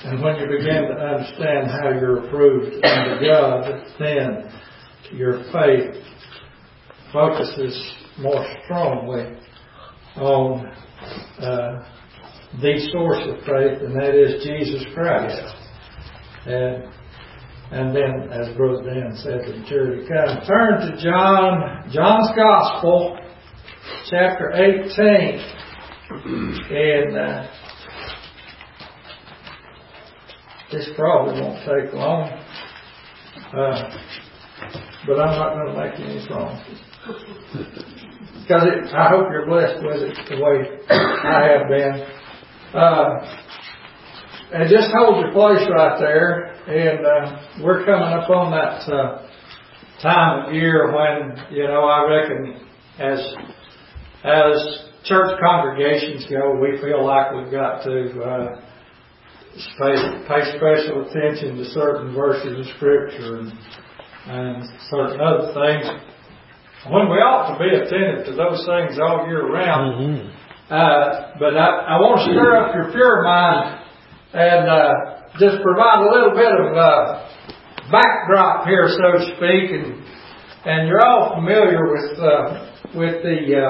And when you begin to understand how you're approved unto God, then your faith focuses more strongly on the source of faith, and that is Jesus Christ. And then, as Brother Dan said, the maturity comes. Turn to John's Gospel, chapter 18. And this probably won't take long. But I'm not going to make any promises. Because I hope you're blessed with it the way I have been. And just hold your place right there. And we're coming up on that time of year when, I reckon as church congregations go, we feel like we've got to pay special attention to certain verses of Scripture and certain other things, when we ought to be attentive to those things all year round. Mm-hmm. But I want to stir up your pure mind and just provide a little bit of backdrop here, so to speak. And you're all familiar with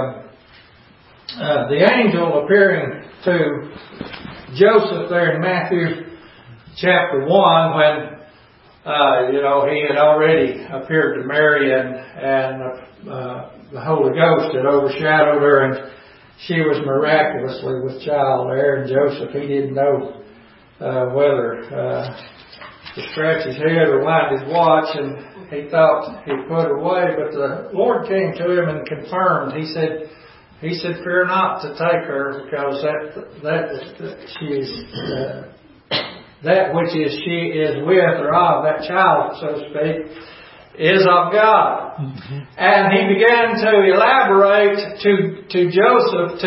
the angel appearing to Joseph there in Matthew chapter 1 when he had already appeared to Mary and the Holy Ghost had overshadowed her, and she was miraculously with child there. And Joseph, he didn't know whether to scratch his head or wind his watch, and he thought he'd put her away. But the Lord came to him and confirmed. He said, "Fear not to take her, because that which she is with, or of that child, so to speak, is of God." Mm-hmm. And he began to elaborate to Joseph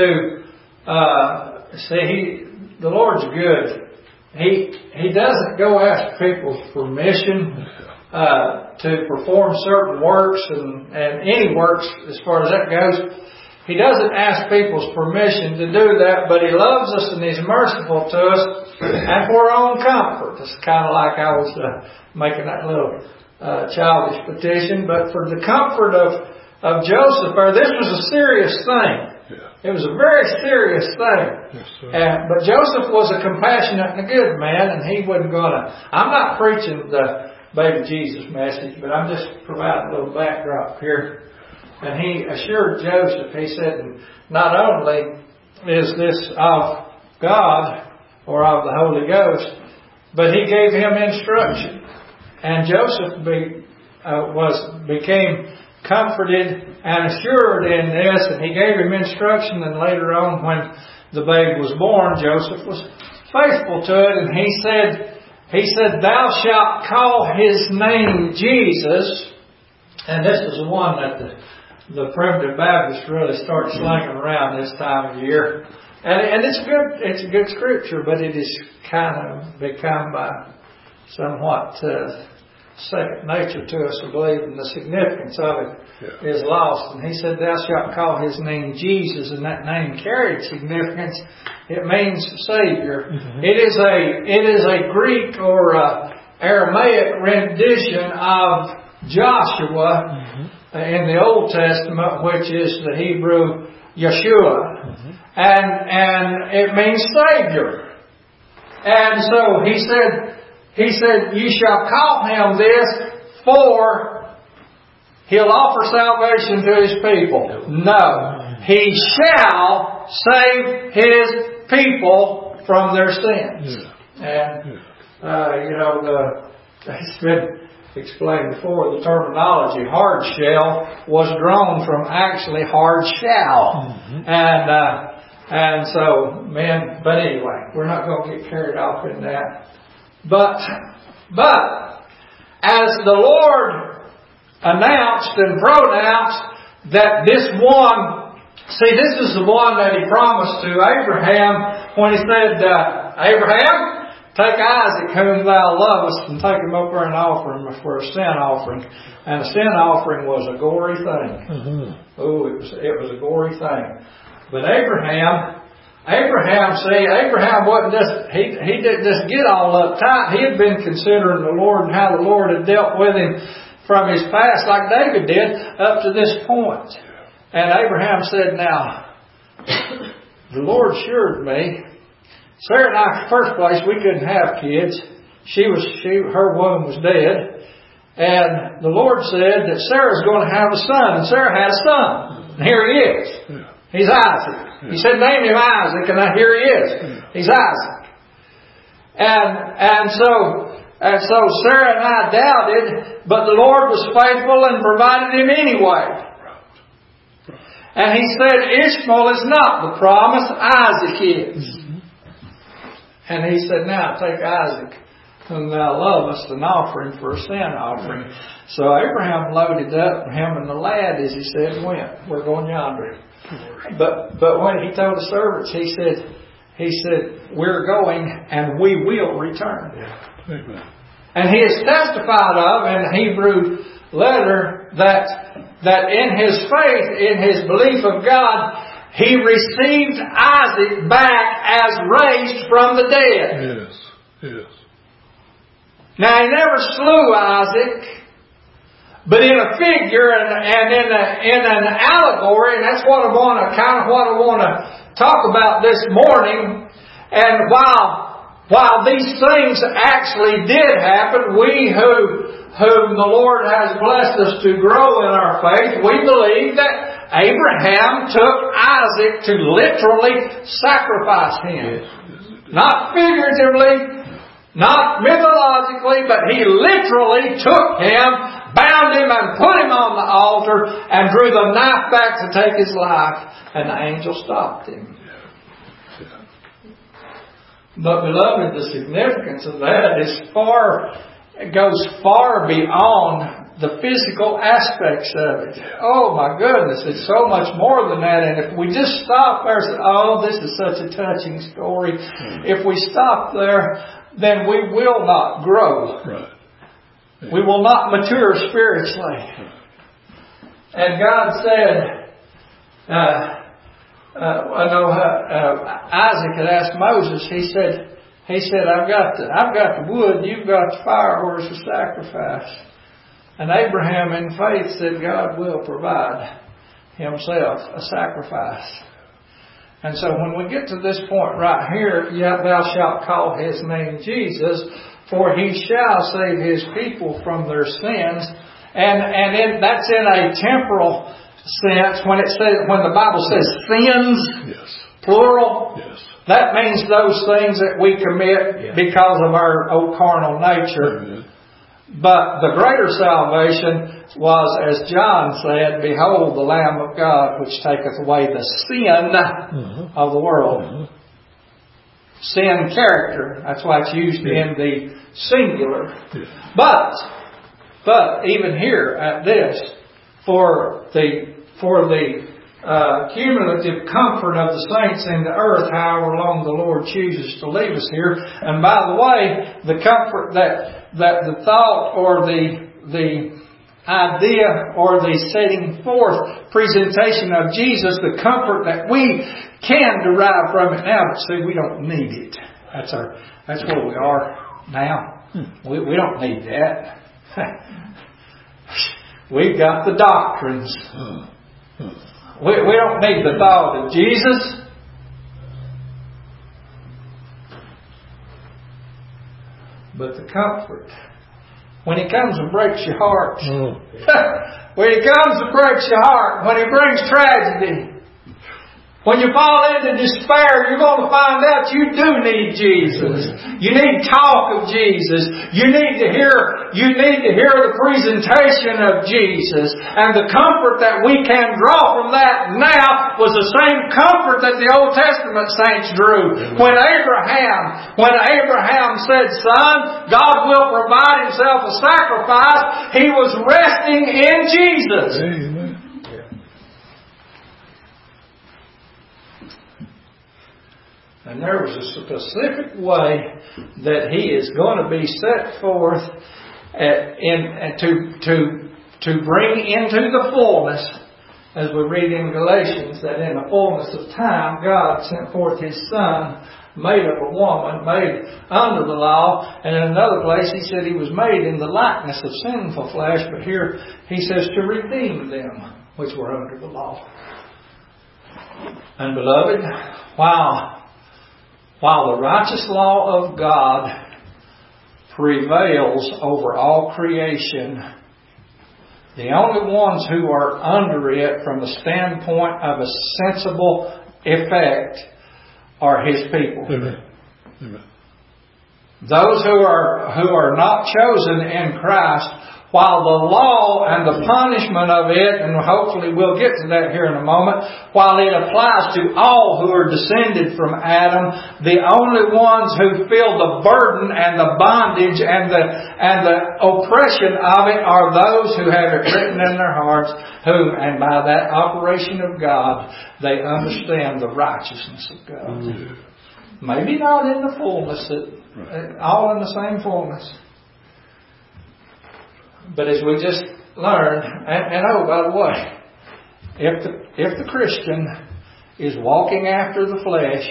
the Lord's good. He doesn't go ask people's permission to perform certain works and any works as far as that goes. He doesn't ask people's permission to do that, but He loves us and He's merciful to us and for our own comfort. It's kind of like I was making that little childish petition, but for the comfort of Joseph, this was a serious thing. Yeah. It was a very serious thing. Yes, but Joseph was a compassionate and a good man, and he wasn't going to... I'm not preaching the baby Jesus message, but I'm just providing a little backdrop here. And he assured Joseph, he said, not only is this of God or of the Holy Ghost, but he gave him instruction. And Joseph became comforted and assured in this, and he gave him instruction. And later on, when the babe was born, Joseph was faithful to it, and he said, "Thou shalt call his name Jesus." And this is the one that the primitive Baptists really start slinging around this time of year. And it's a good scripture, but it is kind of become somewhat second nature to us to believe, and the significance of it is lost. And he said, "Thou shalt call his name Jesus," and that name carried significance. It means Savior. Mm-hmm. It is a Greek or Aramaic rendition of Joshua in the Old Testament, which is the Hebrew Yeshua. Mm-hmm. And it means Savior. And so he said, "You shall call him this, for he'll offer salvation to his people." No. He shall save his people from their sins. Yeah. And, it's been explained before, the terminology hard shell was drawn from actually hard shall. Mm-hmm. And so, but anyway, we're not going to get carried off in that. But as the Lord announced and pronounced that this is the one that He promised to Abraham when He said, "Abraham, take Isaac whom thou lovest, and take him up there and offer him for a sin offering." And a sin offering was a gory thing. Mm-hmm. Oh, it was a gory thing. But Abraham Abraham wasn't just, he didn't just get all uptight. He had been considering the Lord and how the Lord had dealt with him from his past, like David did, up to this point. And Abraham said, now, the Lord assured me, Sarah and I, in the first place, we couldn't have kids. Her womb was dead. And the Lord said that Sarah's going to have a son. And Sarah had a son. And here he is. He's Isaac. He said, name him Isaac. And here he is. He's Isaac. And so Sarah and I doubted, but the Lord was faithful and provided him anyway. And he said, Ishmael is not the promise, Isaac is. And he said, now take Isaac, whom thou lovest, and offer him for a sin offering. So Abraham loaded up, him and the lad, as he said, went. We're going yonder. But when he told the servants, he said, we're going and we will return. Amen. And he has testified of in the Hebrew letter that in his faith, in his belief of God, he received Isaac back as raised from the dead. Yes. Now he never slew Isaac, but in a figure and in an allegory, and that's what I want to talk about this morning. And while these things actually did happen, we whom the Lord has blessed us to grow in our faith, we believe that Abraham took Isaac to literally sacrifice him. Not figuratively, not mythologically, but he literally took him, bound him and put him on the altar and drew the knife back to take his life, and the angel stopped him. But beloved, the significance of that goes far beyond the physical aspects of it. Oh my goodness, it's so much more than that. And if we just stop there and say, oh, this is such a touching story. If we stop there, then we will not grow. Right. We will not mature spiritually. And God said, Isaac had asked Moses, he said, I've got the wood, you've got the fire, where's the sacrifice? And Abraham in faith said, God will provide himself a sacrifice. And so when we get to this point right here, thou shalt call his name Jesus, for he shall save his people from their sins. And that's in a temporal sense. When the Bible says sins, yes, plural, yes, that means those things that we commit because of our old carnal nature. Amen. But the greater salvation was, as John said, behold the Lamb of God, which taketh away the sin of the world. Sin character. That's why it's used in the singular. But even here at this, for the cumulative comfort of the saints in the earth, however long the Lord chooses to leave us here. And by the way, the comfort that the thought or the idea or the setting forth presentation of Jesus, the comfort that we can derive from it now, but see, we don't need it. That's where we are now. We don't need that. We've got the doctrines. We don't need the thought of Jesus. But the comfort. When He comes and breaks your heart. When He comes and breaks your heart. When He brings tragedy. When you fall into despair, you're going to find out you do need Jesus. You need talk of Jesus. You need to hear the presentation of Jesus. And the comfort that we can draw from that now was the same comfort that the Old Testament saints drew. When Abraham said, "Son, God will provide Himself a sacrifice," he was resting in Jesus. Amen. And there was a specific way that He is going to be set forth to bring into the fullness as we read in Galatians, that in the fullness of time, God sent forth His Son, made of a woman, made under the law. And in another place He said He was made in the likeness of sinful flesh. But here He says to redeem them which were under the law. And beloved, while the righteous law of God prevails over all creation, the only ones who are under it from the standpoint of a sensible effect are His people. Amen. Amen. Those who are not chosen in Christ, while the law and the punishment of it, and hopefully we'll get to that here in a moment, while it applies to all who are descended from Adam, the only ones who feel the burden and the bondage and the oppression of it are those who have it written in their hearts, whom, and by that operation of God, they understand the righteousness of God. Maybe not in the fullness, all in the same fullness. But as we just learned, and oh, by the way, if the Christian is walking after the flesh,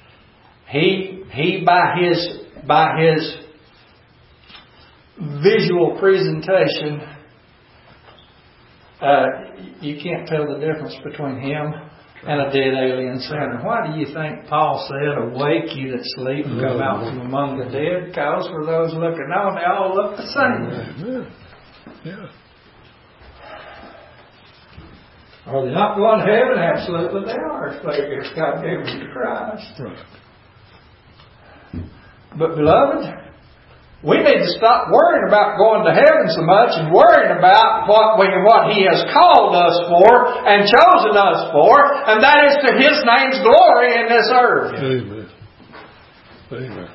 he by his visual presentation, you can't tell the difference between him and a dead alien sinner. Why do you think Paul said, "Awake, you that sleep, and come out from among the dead"? Because for those looking on, they all look the same. Yeah. Are they not going to heaven? Absolutely they are, if God gave them to Christ. Right. But beloved, we need to stop worrying about going to heaven so much and worrying about what He has called us for and chosen us for, and that is to His name's glory in this earth. Amen. Amen.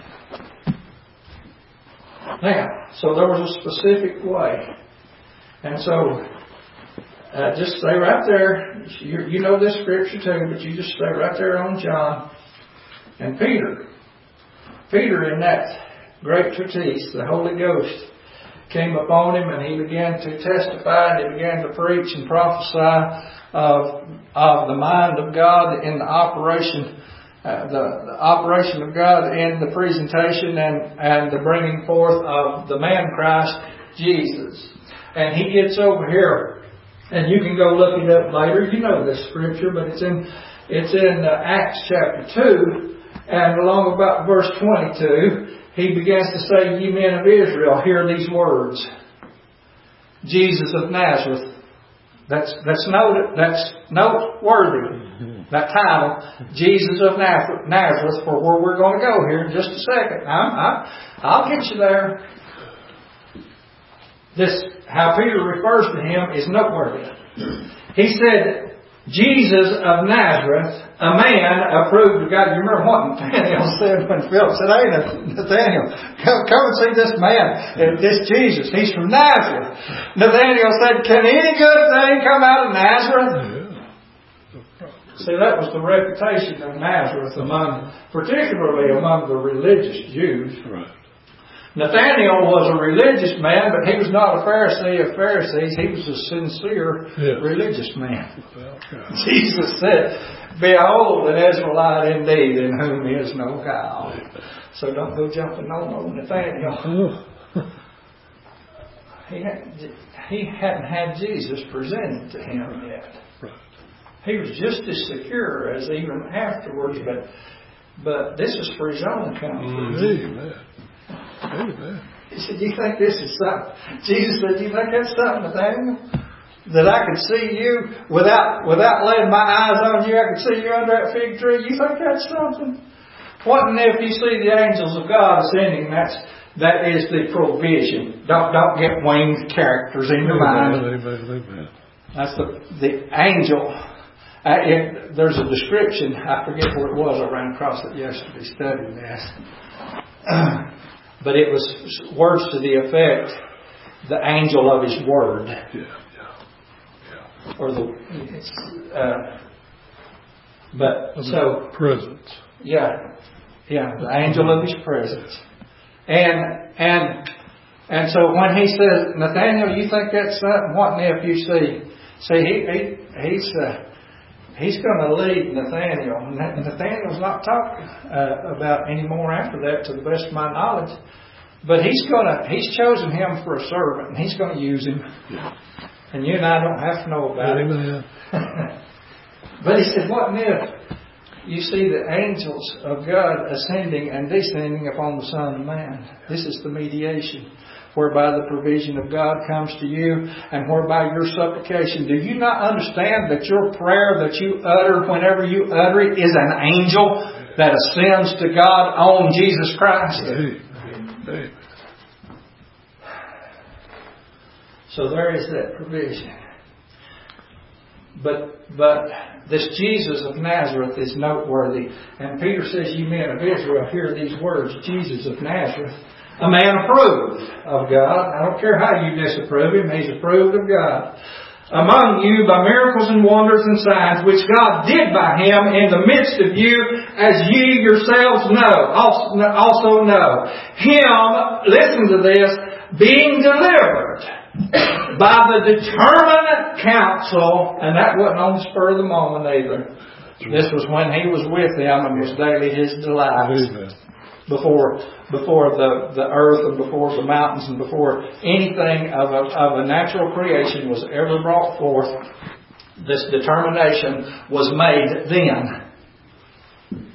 Now, so there was a specific way. And so, just stay right there. You know this scripture too, but you just stay right there on John. And Peter in that great treatise, the Holy Ghost came upon him, and he began to testify, and he began to preach and prophesy of the mind of God in the operation, the operation of God in the presentation and the bringing forth of the man Christ Jesus. And he gets over here, and you can go look it up later. You know this scripture, but it's in Acts chapter 2, and along about verse 22, he begins to say, "Ye men of Israel, hear these words. Jesus of Nazareth." That's noteworthy. That title, Jesus of Nazareth, for where we're going to go here in just a second. I'll get you there. This, how Peter refers to Him, is noteworthy. He said, "Jesus of Nazareth, a man approved of God." You remember what Nathaniel said when Philip said, "Hey, Nathaniel, come and see this man, this Jesus. He's from Nazareth." Nathaniel said, "Can any good thing come out of Nazareth?" See, that was the reputation of Nazareth particularly among the religious Jews. Right. Nathaniel was a religious man, but he was not a Pharisee of Pharisees. He was a sincere religious man. Jesus said, "Behold, an Israelite indeed, in whom is no guile." So don't go jumping on Nathaniel. He hadn't had Jesus presented to him yet. He was just as secure as even afterwards, but this is for his own comfort. Amen. Amen. He said, "Do you think this is something?" Jesus said, "Do you think that's something, Nathaniel? That I could see you without laying my eyes on you, I could see you under that fig tree? You think that's something? What and if you see the angels of God ascending? That is the provision. Don't get winged characters in your mind. Amen. That's the angel. There's a description, I forget where it was, I ran across it yesterday studying this. But it was words to the effect, the angel of His word. Or presence. The angel of His presence. And so when he says, "Nathaniel, you think that's something? What if you See, he's going to lead Nathaniel. Nathaniel's not talking about any more after that, to the best of my knowledge. But he's chosen him for a servant, and he's going to use him. Yeah. And you and I don't have to know about it. But he said, what if you see the angels of God ascending and descending upon the Son of Man? This is the mediation, whereby the provision of God comes to you, and whereby your supplication. Do you not understand that your prayer that you utter whenever you utter it is an angel that ascends to God on Jesus Christ? Amen. So there is that provision. But this Jesus of Nazareth is noteworthy. And Peter says, "You men of Israel, hear these words, Jesus of Nazareth, a man approved of God." I don't care how you disapprove him, he's approved of God. "Among you by miracles and wonders and signs, which God did by him in the midst of you, as ye yourselves also know. Him," listen to this, "being delivered by the determinate counsel," and that wasn't on the spur of the moment either. This was when he was with them and was daily his delight. Before the earth and before the mountains and before anything of a natural creation was ever brought forth, this determination was made then.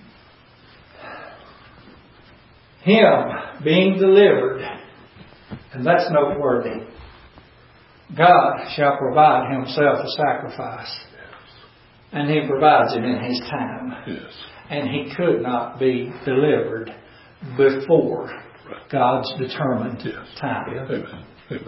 Him being delivered, and that's noteworthy. God shall provide himself a sacrifice. And he provides it in his time. Yes. And he could not be delivered before God's determined time. Amen. Amen.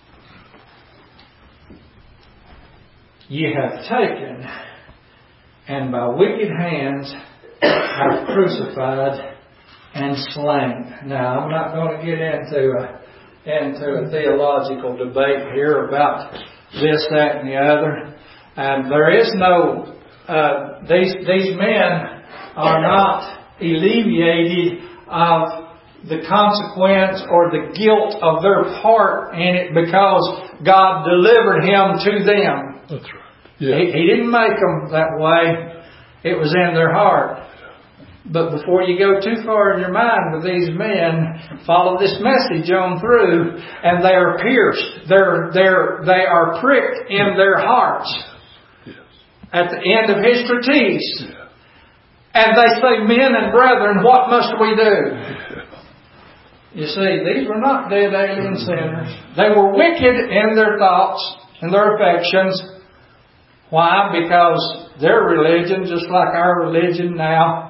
Ye have taken, and by wicked hands have crucified and slain. Now, I'm not going to get into a theological debate here about this, that, and the other. And there is no, these men are not alleviated of the consequence or the guilt of their part in it because God delivered him to them. That's right. Yeah. He didn't make them that way. It was in their heart. But before you go too far in your mind with these men, follow this message on through, and they are pierced. They are pricked in their hearts. Yes. At the end of his treatise. Yeah. And they say, "Men and brethren, what must we do?" You see, these were not dead alien sinners. They were wicked in their thoughts and their affections. Why? Because their religion, just like our religion now,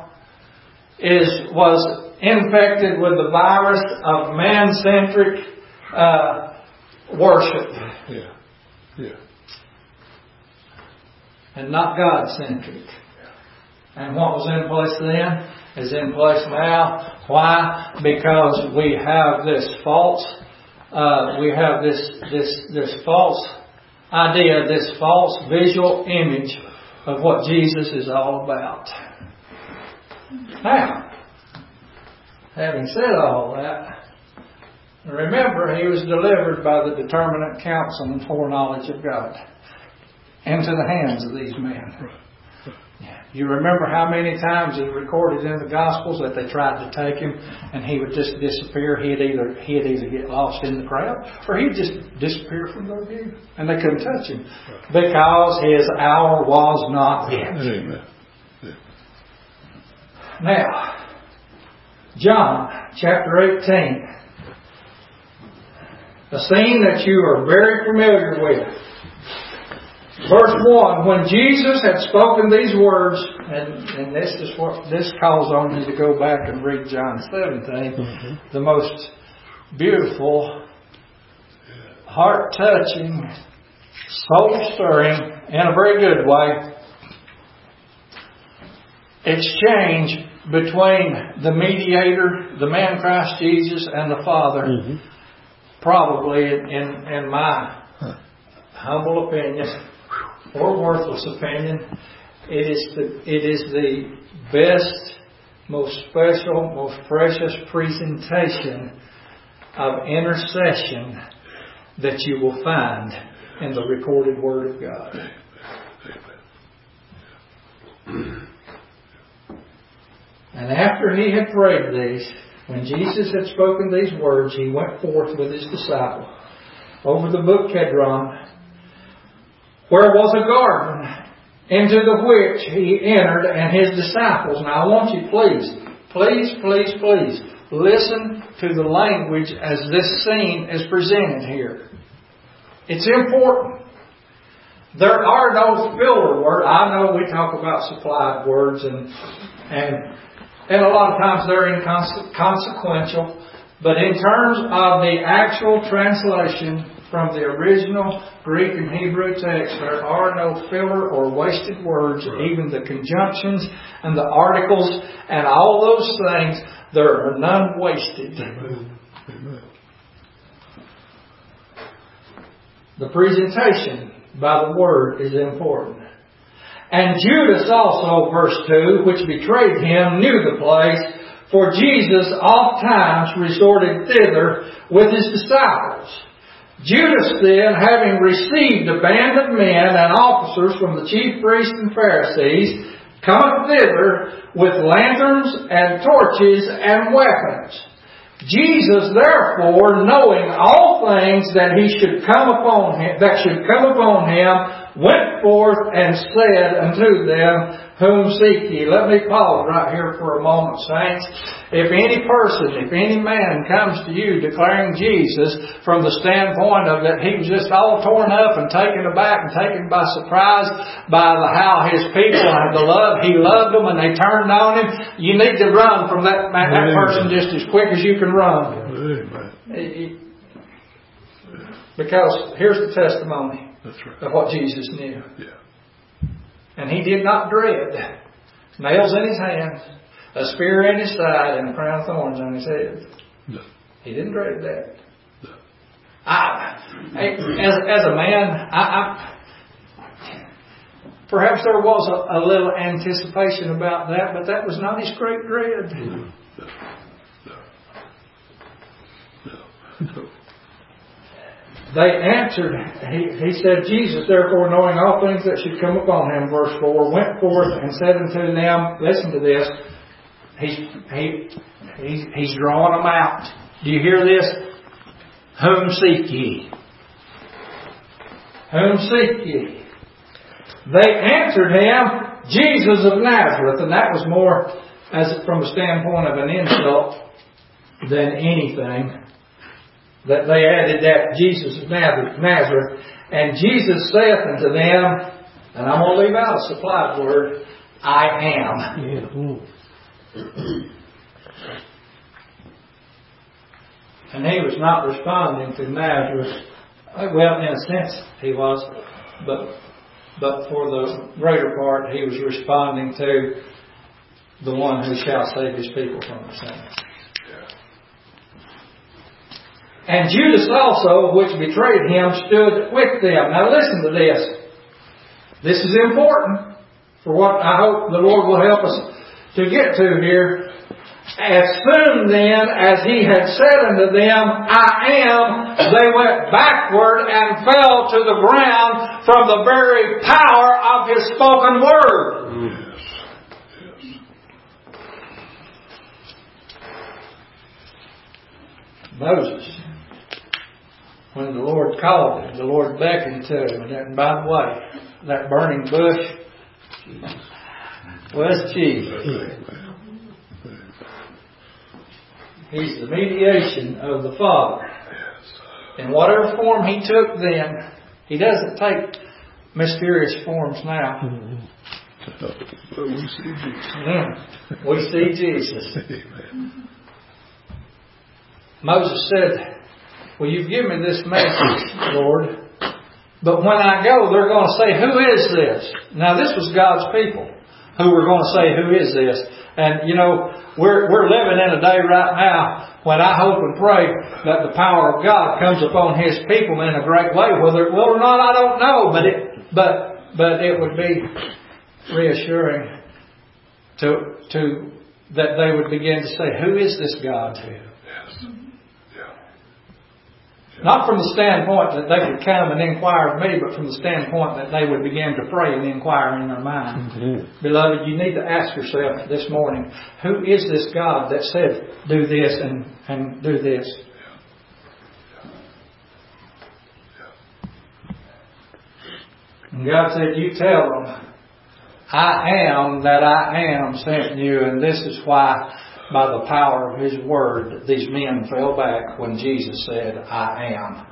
was infected with the virus of man-centric worship. Yeah. Yeah. And not God-centric. And what was in place then is in place now. Why? Because we have this false, this false idea, this false visual image of what Jesus is all about. Now, having said all that, remember he was delivered by the determinate counsel and foreknowledge of God into the hands of these men. You remember how many times it's recorded in the Gospels that they tried to take him and he would just disappear. He'd either get lost in the crowd or he'd just disappear from their view. And they couldn't touch him because his hour was not yet. Amen. Now, John chapter 18. A scene that you are very familiar with. Verse 1, when Jesus had spoken these words, and this calls on you to go back and read John 17, the most beautiful, heart-touching, soul-stirring, in a very good way, exchange between the mediator, the man Christ Jesus, and the Father. Probably, in my humble opinion, or worthless opinion, it is the best, most special, most precious presentation of intercession that you will find in the recorded Word of God. And after he had prayed these, when Jesus had spoken these words, he went forth with his disciples over the brook Kedron, where was a garden, into the which he entered and his disciples. Now I want you, please listen to the language as this scene is presented here. It's important. There are no filler words. I know we talk about supplied words and a lot of times they're inconsequential. But in terms of the actual translation from the original Greek and Hebrew text, there are no filler or wasted words. Right. Even the conjunctions and the articles and all those things, there are none wasted. Amen. Amen. The presentation by the Word is important. And Judas also, verse 2, which betrayed him, knew the place, for Jesus oft times resorted thither with his disciples. Judas then, having received a band of men and officers from the chief priests and Pharisees, cometh thither with lanterns and torches and weapons. Jesus, therefore, knowing all things that should come upon him, went forth and said unto them, Whom seek ye? Let me pause right here for a moment, saints. If any man comes to you declaring Jesus from the standpoint of that he was just all torn up and taken aback and taken by surprise by how his people and he loved them and they turned on him, you need to run from that person just as quick as you can run. Amen. Because here's the testimony. That's right. Of what Jesus knew. Yeah. And he did not dread nails in his hands, a spear in his side, and a crown of thorns on his head. No. He didn't dread that. No. As a man, perhaps there was a little anticipation about that, but that was not his great dread. No. They answered, he said, Jesus, therefore, knowing all things that should come upon him, verse 4, went forth and said unto them, listen to this, he's drawing them out. Do you hear this? Whom seek ye? Whom seek ye? They answered him, Jesus of Nazareth, and that was more as from the standpoint of an insult than anything. That they added that Jesus of Nazareth. And Jesus saith unto them, and I'm going to leave out a supplied word, I am. And he was not responding to Nazareth. Well, in a sense he was, but for the greater part he was responding to the one who shall save his people from their sins. And Judas also, which betrayed him, stood with them. Now listen to this. This is important for what I hope the Lord will help us to get to here. As soon then as he had said unto them, I am, they went backward and fell to the ground from the very power of his spoken word. Moses, when the Lord called him, the Lord beckoned to him. And by the way, that burning bush was Jesus. He's the mediation of the Father. In whatever form he took then, he doesn't take mysterious forms now. But we see Jesus. We see Jesus. Moses said, well, you've given me this message, Lord, but when I go, they're going to say, who is this? Now, this was God's people who were going to say, who is this? And, you know, we're living in a day right now when I hope and pray that the power of God comes upon His people in a great way. Whether it will or not, I don't know, but it would be reassuring to that they would begin to say, who is this God? Not from the standpoint that they could come and inquire of me, but from the standpoint that they would begin to pray and inquire in their mind. Mm-hmm. Beloved, you need to ask yourself this morning, who is this God that said, do this and do this? And God said, you tell them, I am that I am sent you, and this is why, by the power of His Word, these men fell back when Jesus said, I am.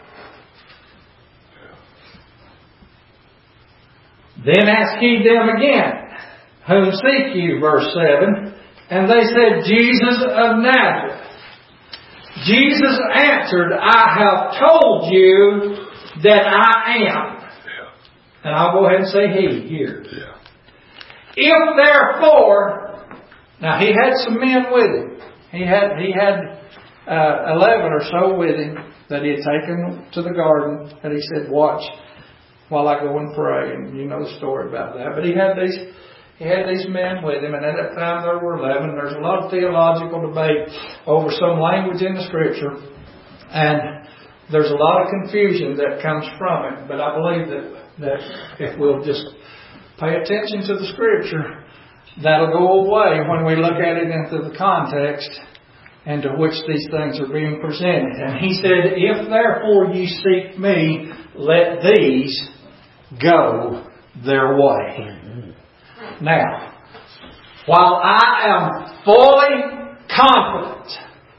Then ask ye them again, whom seek you? Verse 7. And they said, Jesus of Nazareth. Jesus answered, I have told you that I am. And I'll go ahead and say He here. Yeah. If therefore, now He had some men with Him. He had 11 or so with Him that He had taken to the garden. And He said, watch while I go and pray. And you know the story about that. But He had these men with Him. And at that time there were 11. There's a lot of theological debate over some language in the Scripture. And there's a lot of confusion that comes from it. But I believe that if we'll just pay attention to the Scripture, that'll go away when we look at it into the context into which these things are being presented. And He said, if therefore ye seek me, let these go their way. Now, while I am fully confident,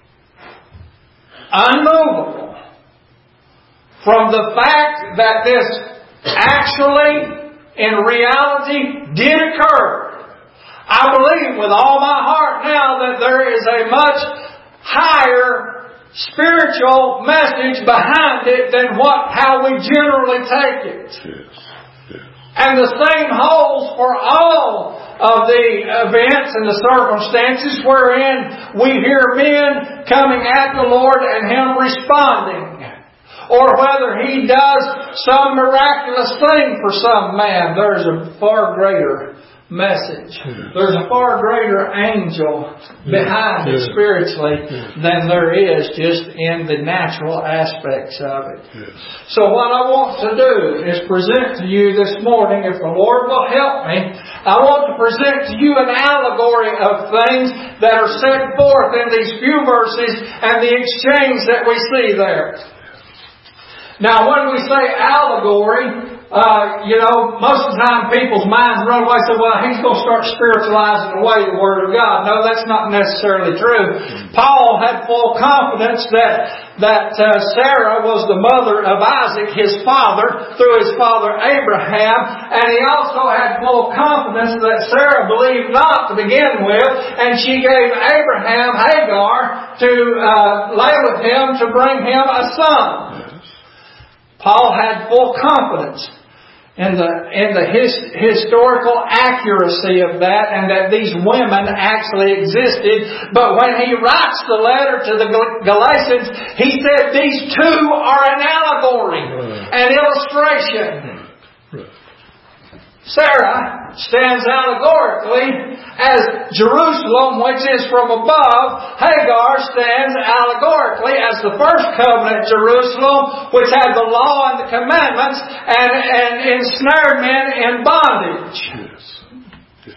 unmovable, from the fact that this actually, in reality, did occur, I believe with all my heart now that there is a much higher spiritual message behind it than how we generally take it. Yes. Yes. And the same holds for all of the events and the circumstances wherein we hear men coming at the Lord and Him responding. Or whether He does some miraculous thing for some man, there's a far greater message. There's a far greater angel behind it spiritually than there is just in the natural aspects of it. So what I want to do is present to you this morning, if the Lord will help me, I want to present to you an allegory of things that are set forth in these few verses and the exchange that we see there. Now, when we say allegory, most of the time people's minds run away and say, well, he's going to start spiritualizing away the Word of God. No, that's not necessarily true. Paul had full confidence that Sarah was the mother of Isaac, his father, through his father Abraham. And he also had full confidence that Sarah believed not to begin with, and she gave Abraham Hagar to lay with him to bring him a son. Paul had full confidence in the historical accuracy of that, and that these women actually existed. But when he writes the letter to the Galatians, he said these two are an allegory, an illustration. Sarah stands allegorically as Jerusalem, which is from above. Hagar stands allegorically as the first covenant Jerusalem, which had the law and the commandments and ensnared men in bondage. Yes.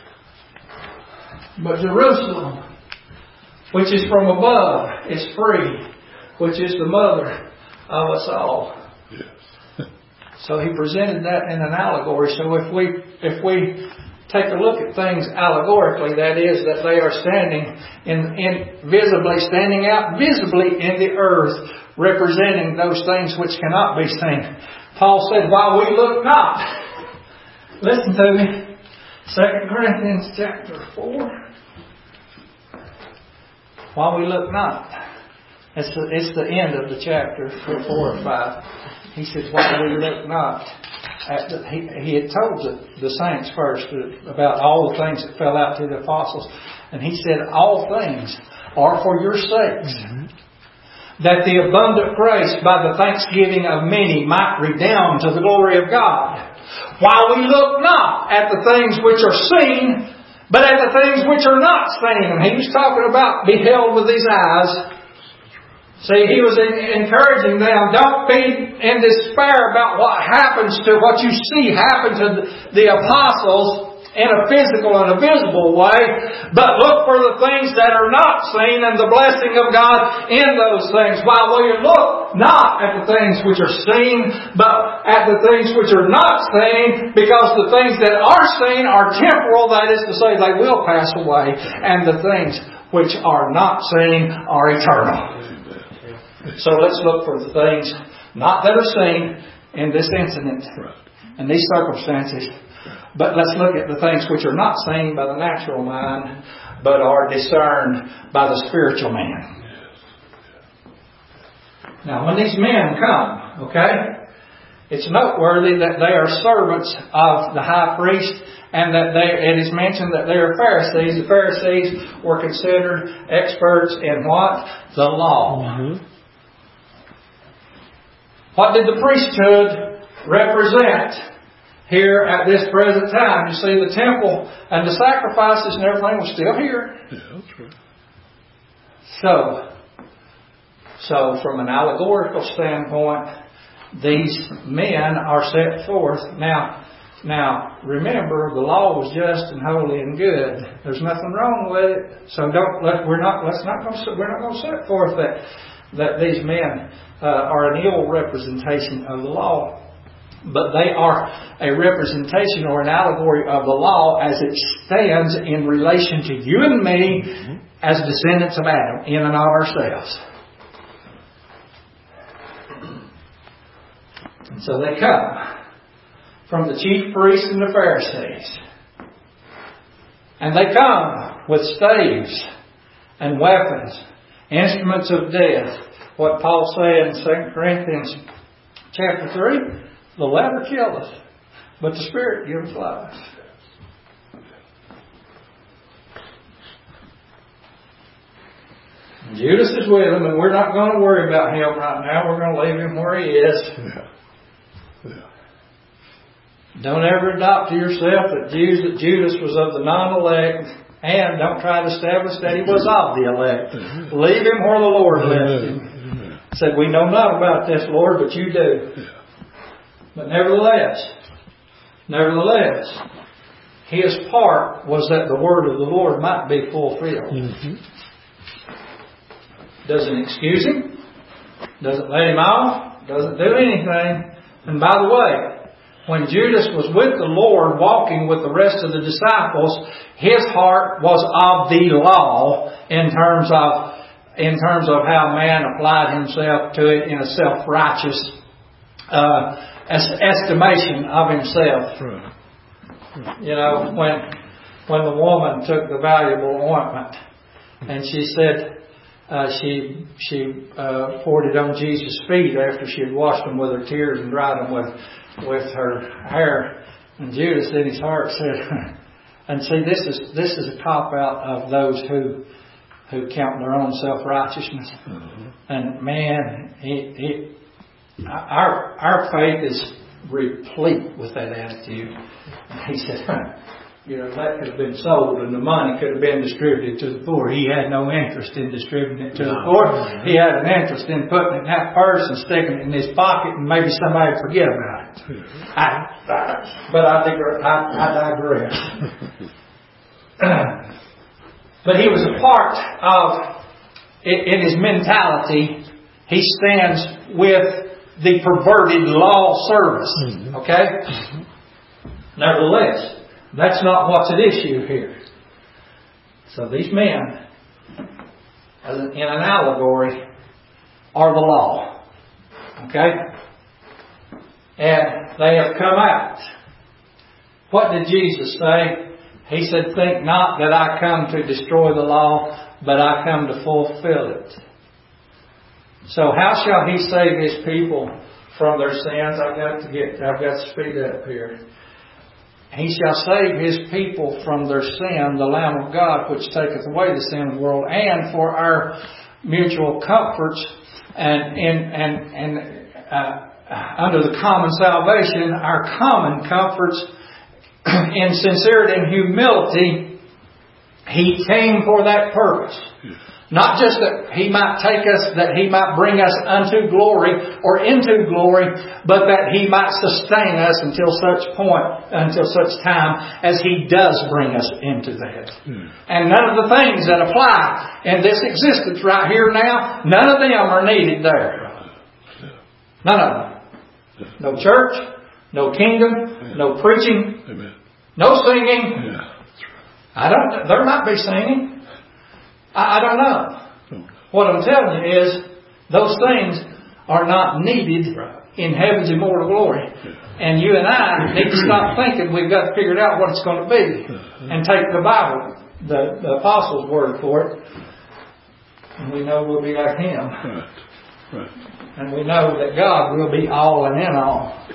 But Jerusalem, which is from above, is free, which is the mother of us all. So he presented that in an allegory. So if we take a look at things allegorically, that is, that they are standing standing out visibly in the earth, representing those things which cannot be seen. Paul said, while we look not. Listen to me. 2 Corinthians chapter 4. While we look not. It's the end of the chapter, 4 and 5. He said, while we look not. He had told the saints first about all the things that fell out to the apostles. And he said, all things are for your sakes. That the abundant grace by the thanksgiving of many might redound to the glory of God. While we look not at the things which are seen, but at the things which are not seen. And he was talking about beheld with these eyes. See, he was encouraging them, don't be in despair about what happens to what you see happen to the apostles in a physical and a visible way, but look for the things that are not seen and the blessing of God in those things. While we look not at the things which are seen, but at the things which are not seen, because the things that are seen are temporal, that is to say, they will pass away, and the things which are not seen are eternal. So let's look for the things not that are seen in this incident, in these circumstances, but let's look at the things which are not seen by the natural mind, but are discerned by the spiritual man. Now, when these men come, it's noteworthy that they are servants of the high priest, and that it is mentioned that they are Pharisees. The Pharisees were considered experts in what? The law. Mm-hmm. What did the priesthood represent here at this present time? You see, the temple and the sacrifices and everything was still here. Yeah, that's right. So from an allegorical standpoint, these men are set forth. Now, remember, the law was just and holy and good. There's nothing wrong with it. So we're not going to set forth that these men are an ill representation of the law. But they are a representation or an allegory of the law as it stands in relation to you and me as descendants of Adam, in and of ourselves. And so they come from the chief priests and the Pharisees. And they come with staves and weapons, instruments of death. What Paul said in 2 Corinthians chapter 3, the letter killeth, but the Spirit giveth life. And Judas is with them, and we're not going to worry about him right now. We're going to leave him where he is. Don't ever adopt to yourself that Judas was of the non-elect, and don't try to establish that he was of the elect. Leave him where the Lord left him. Said, we know not about this, Lord, but you do. But nevertheless, his part was that the word of the Lord might be fulfilled. Mm-hmm. Doesn't excuse him. Doesn't let him off. Doesn't do anything. And by the way, when Judas was with the Lord walking with the rest of the disciples, his heart was of the law in terms of how man applied himself to it in a self-righteous estimation of himself. You know, when the woman took the valuable ointment and she said she poured it on Jesus' feet after she had washed them with her tears and dried them with her hair, and Judas in his heart said, and see, this is a cop out of those who count their own self-righteousness. Mm-hmm. And man, our faith is replete with that attitude. And he said, that could have been sold and the money could have been distributed to the poor. He had no interest in distributing it to the poor. He had an interest in putting it in that purse and sticking it in his pocket, and maybe somebody would forget about it. But I digress. But he was a part of, in his mentality, he stands with the perverted law service. Okay? Nevertheless, that's not what's at issue here. So these men, in an allegory, are the law. Okay? And they have come out. What did Jesus say? He said, think not that I come to destroy the law, but I come to fulfill it. So how shall he save his people from their sins? I've got to speed up here. He shall save his people from their sin, the Lamb of God, which taketh away the sin of the world, and for our mutual comforts and under the common salvation, our common comforts in sincerity and humility, he came for that purpose. Not just that He might take us, that He might bring us unto glory or into glory, but that He might sustain us until such point, until such time as He does bring us into that. And none of the things that apply in this existence right here now, none of them are needed there. None of them. No church, no kingdom, no preaching, no singing. There might be singing. I don't know. What I'm telling you is those things are not needed in heaven's immortal glory. And you and I need to stop thinking we've got to figure out what it's going to be and take the Bible, the Apostles' word for it. And we know we'll be like Him. And we know that God will be all and in all.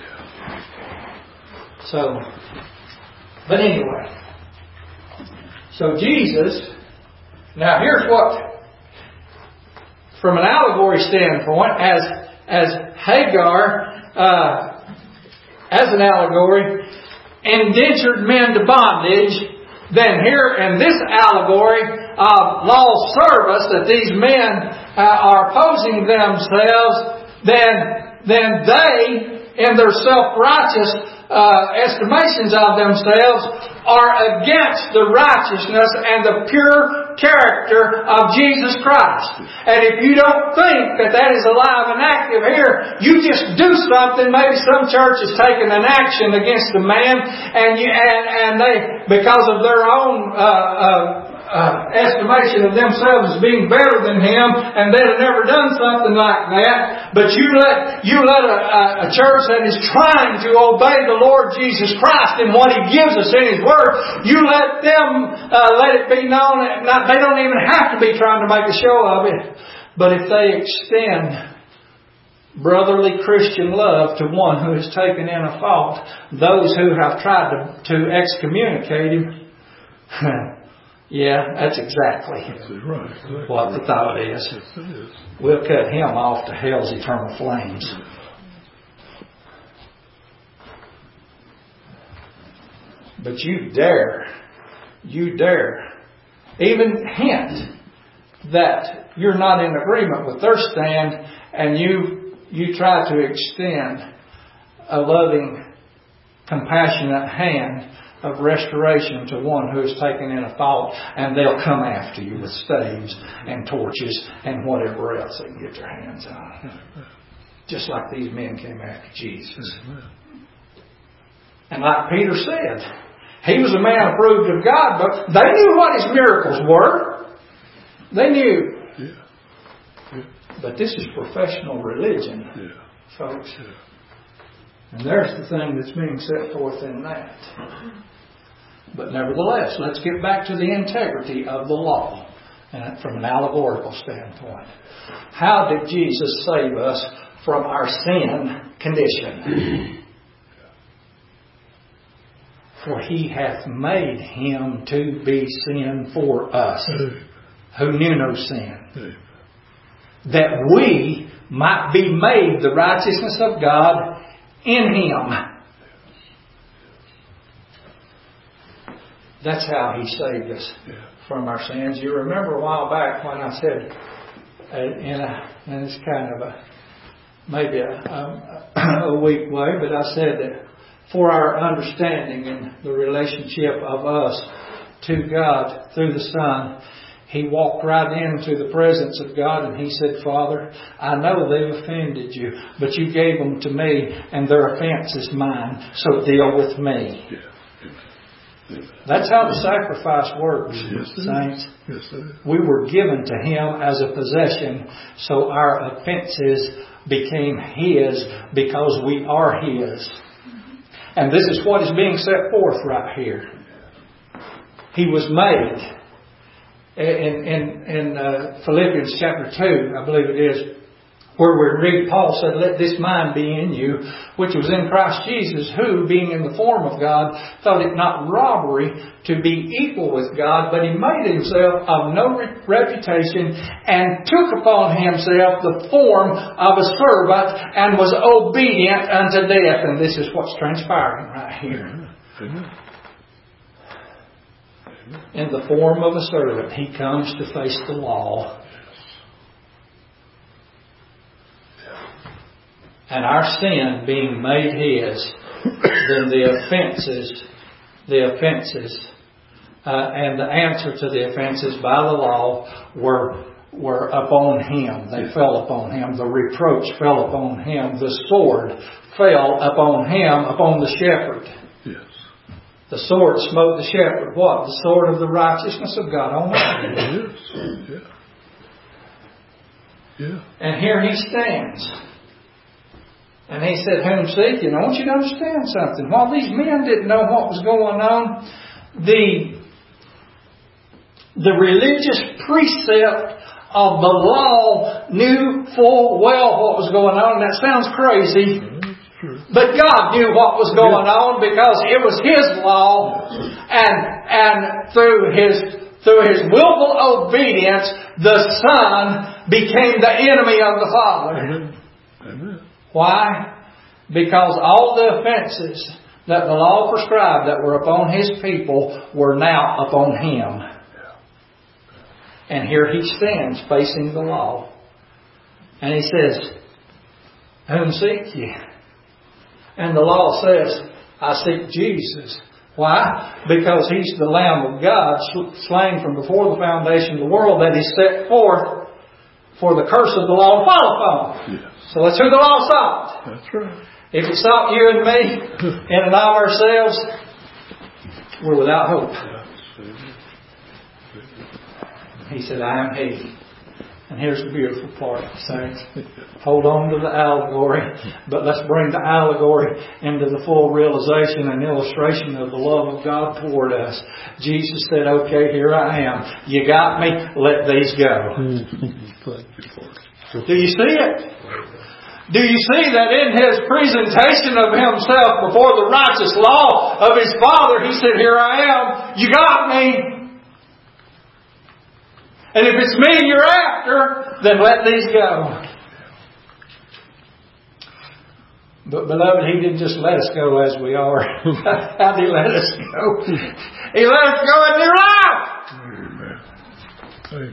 So, but anyway. So Jesus... Now here's what, from an allegory standpoint, as Hagar, as an allegory, indentured men to bondage, then here in this allegory of law's service that these men are posing themselves, then they, in their self-righteous estimations of themselves, are against the righteousness and the pure character of Jesus Christ. And if you don't think that that is alive and active here, you just do something. Maybe some church is taking an action against a man, and they, because of their own estimation of themselves as being better than him, and they'd have never done something like that. But you let a church that is trying to obey the Lord Jesus Christ and what He gives us in His Word, you let them let it be known. They don't even have to be trying to make a show of it. But if they extend brotherly Christian love to one who has taken in a fault, those who have tried to excommunicate him, yeah, that's exactly what the thought is. We'll cut him off to hell's eternal flames. But you dare even hint that you're not in agreement with their stand, and you try to extend a loving, compassionate hand of restoration to one who has taken in a fault, and they'll come after you with staves and torches and whatever else they can get their hands on. Just like these men came after Jesus. And like Peter said, he was a man approved of God, but they knew what his miracles were. They knew. But this is professional religion, folks. And there's the thing that's being set forth in that. But nevertheless, let's get back to the integrity of the law from an allegorical standpoint. How did Jesus save us from our sin condition? For He hath made Him to be sin for us, who knew no sin, that we might be made the righteousness of God in Him. That's how He saved us from our sins. You remember a while back when I said, and it's kind of maybe a weak way, but I said that for our understanding and the relationship of us to God through the Son, He walked right into the presence of God and He said, Father, I know they've offended you, but you gave them to me and their offense is mine, so deal with me. That's how the sacrifice works, saints. We were given to Him as a possession, so our offenses became His because we are His. And this is what is being set forth right here. He was made. In Philippians chapter 2, I believe it is, where we read, Paul said, let this mind be in you, which was in Christ Jesus, who, being in the form of God, thought it not robbery to be equal with God, but He made Himself of no reputation, and took upon Himself the form of a servant, and was obedient unto death. And this is what's transpiring right here. In the form of a servant, He comes to face the law and our sin being made His, then the offenses, and the answer to the offenses by the law were upon Him. They fell upon Him. The reproach fell upon Him. The sword fell upon Him, upon the shepherd. Yes. The sword smote the shepherd. What? The sword of the righteousness of God Almighty. Yes. Yeah. And here He stands. And He said, whom seek you? And I want you to understand something. While these men didn't know what was going on, the religious precept of the law knew full well what was going on. And that sounds crazy. But God knew what was going on because it was His law. And through His willful obedience, the Son became the enemy of the Father. Amen. Why? Because all the offenses that the law prescribed that were upon His people were now upon Him. And here He stands facing the law. And He says, whom seek ye? And the law says, I seek Jesus. Why? Because He's the Lamb of God, slain from before the foundation of the world, that He set forth for the curse of the law to fall upon. Yes. So that's who the law sought. That's right. If it sought you and me, in and of ourselves, we're without hope. He said, I am He. And here's the beautiful part, saints. Hold on to the allegory, but let's bring the allegory into the full realization and illustration of the love of God toward us. Jesus said, okay, here I am. You got me, let these go. Do you see it? Do you see that in His presentation of Himself before the righteous law of His Father, He said, here I am, you got me. And if it's me you're after, then let these go. But beloved, He didn't just let us go as we are. How did He let us go? He let us go in new life. Amen. Amen.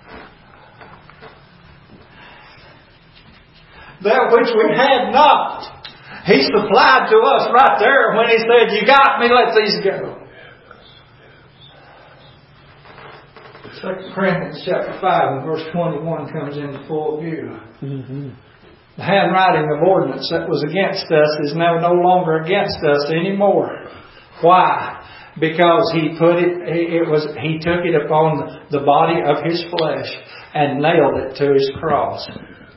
That which we had not, He supplied to us right there when He said, you got me, let these go. 2 Corinthians chapter 5 and verse 21 comes into full view. Mm-hmm. The handwriting of ordinance that was against us is now no longer against us anymore. Why? Because He took it upon the body of His flesh and nailed it to His cross.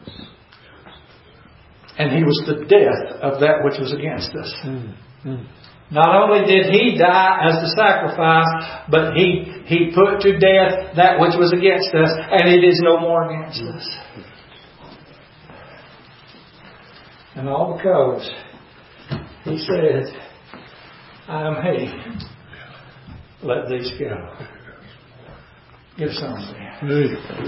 And He was the death of that which was against us. Mm-hmm. Not only did He die as the sacrifice, but He put to death that which was against us, and it is no more against us. And all because He said, I am He. Let these go. Give some to me.